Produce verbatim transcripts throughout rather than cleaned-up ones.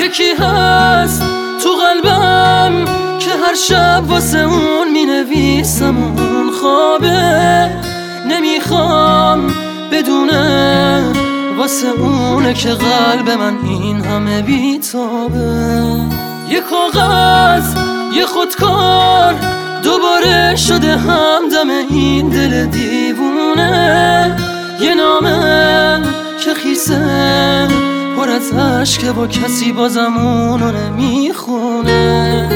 یکی هست تو قلبم که هر شب واسه اون می نویسم اون خوابه، نمیخوام بدونه واسه اونه که قلب من این همه بیتابه. یه کاغذ یه خودکار دوباره شده همدم این دل دیوونه، یه نامه که خیسه پر از عشقه با کسی بازم اونو نمیخونه.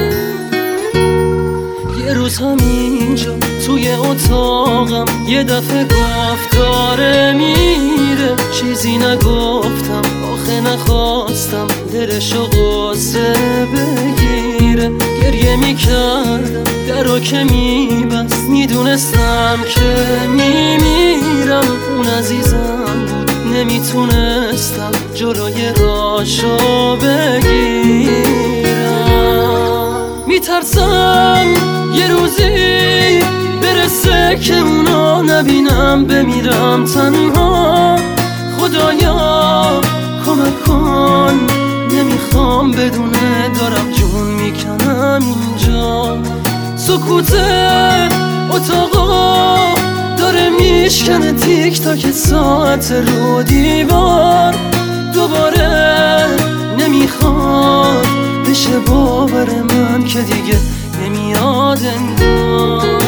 یه روز همینجا توی اتاقم یه دفعه گفت داره میره، چیزی نگفتم آخه نخواستم دلشو قصه بگیره. گریه میکردم درو که میبست، میدونستم که میمیرم. اون عزیزم بود نمیتونستم جلوی راشو بگیرم. میترسم یه روزی برسه که اونو نبینم، بمیرم تنها. خدایا کمک کن، نمیخوام بدونه دارم جون میکنم اینجا. سکوت اتاقا داره میشکنه تیک تاک ساعت رو دیوار. دوباره نمیخواد بشه باور من که دیگه نمیاد انگار.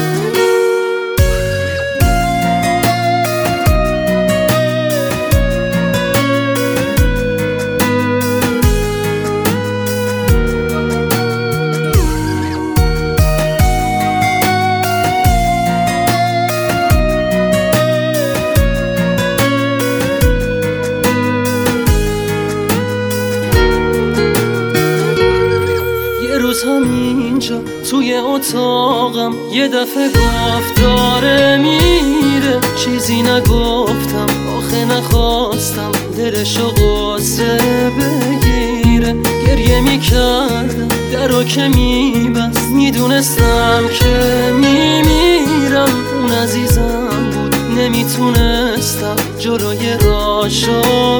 همینجا توی اتاقم یه دفعه گفت داره میره، چیزی نگفتم آخه نخواستم دلشو قصه بگیره. گریه میکردم درو که میبست، میدونستم که میمیرم. اون عزیزم بود نمیتونستم جلوی راشو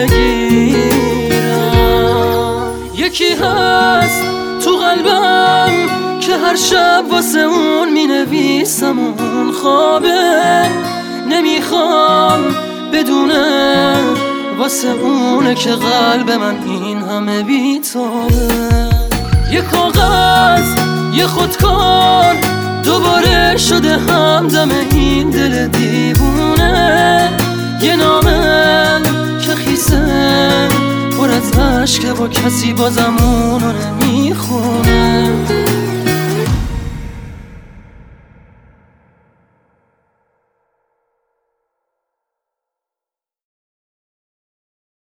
بگیرم. یکی هست تو قلبم که هر شب واسه اون می نویسم اون خوابه، نمیخوام بدونه واسه اونه که قلب من این همه بیتابه. یه کاغذ یه خودکار دوباره شده همدم این دل دیوونه، یه نامه که خیسه پر از عشقه با کسی بازم اونو نمیخونه.